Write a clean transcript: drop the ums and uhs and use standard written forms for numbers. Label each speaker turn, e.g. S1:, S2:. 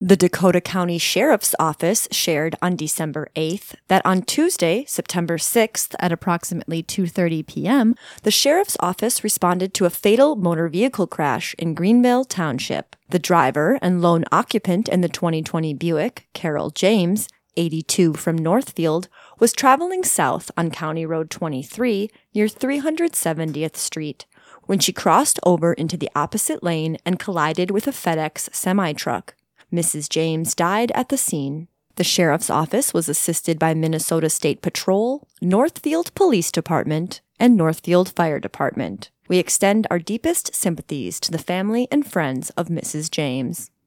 S1: The Dakota County Sheriff's Office shared on December 8th that on Tuesday, September 6th at approximately 2:30 p.m., the Sheriff's Office responded to a fatal motor vehicle crash in Greenville Township. The driver and lone occupant in the 2020 Buick, Carol James, 82 from Northfield, was traveling south on County Road 23 near 370th Street when she crossed over into the opposite lane and collided with a FedEx semi-truck. Mrs. James died at the scene. The sheriff's office was assisted by Minnesota State Patrol, Northfield Police Department, and Northfield Fire Department. We extend our deepest sympathies to the family and friends of Mrs. James.